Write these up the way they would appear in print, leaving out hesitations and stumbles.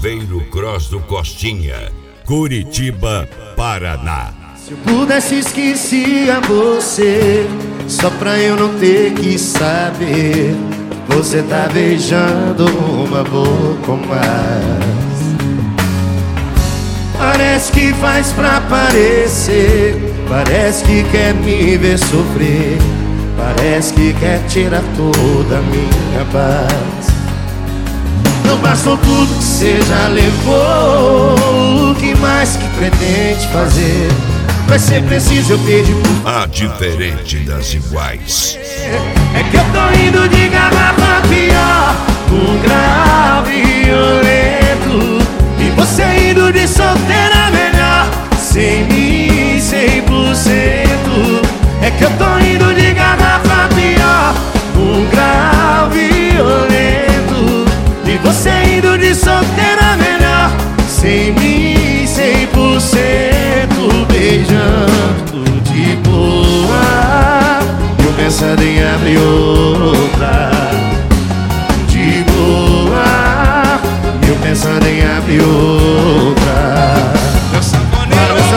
Saveiro Cross do Costinha, Curitiba, Paraná. Se eu pudesse esquecia você, só pra eu não ter que saber. Você tá beijando uma boca mais. Parece que faz pra parecer, parece que quer me ver sofrer, parece que quer tirar toda a minha paz. Não bastou tudo que você já levou, o que mais que pretende fazer? Vai ser preciso eu pedir por A diferente das iguais. É que eu tô indo de garrafa pior, um grau violento, e você indo de solteira melhor, sem mim 100%. É que eu tô indo de garrafa pior, um grau violento, e você indo de solteira melhor, sem mim 100%. Beijando de boa, eu pensando em abrir outra. De boa, eu pensando em abrir outra. Meu sanfoneiro, meu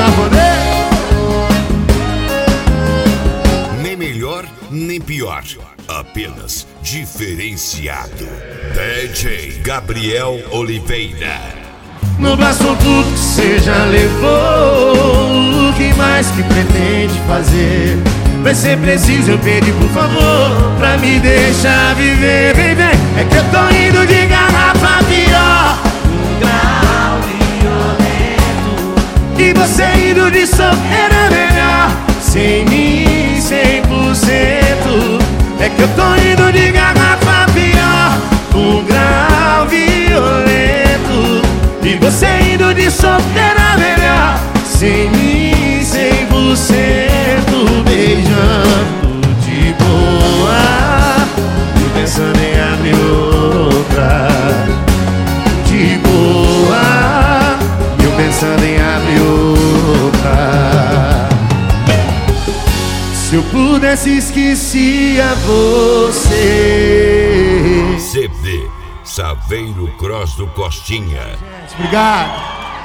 sanfoneiro. Nem melhor, nem pior, apenas diferenciado. DJ Gabriel Oliveira. Não bastou tudo que você já levou, o que mais que pretende fazer? Vai ser preciso eu pedir por favor, pra me deixar viver, vem, vem. É que eu tô indo de garrafa pior, um grau violento, e você indo de solteira melhor, sem mim 100%. É que eu tô indo de garrafa pior, um grau violento, e você indo de solteira melhor, sem mim 100%. Beijando de boa, e pensando em abrir outra. De boa, e eu pensando em abrir outra. Se eu pudesse esquecia você. CD Saveiro Cross do Costinha. Obrigado.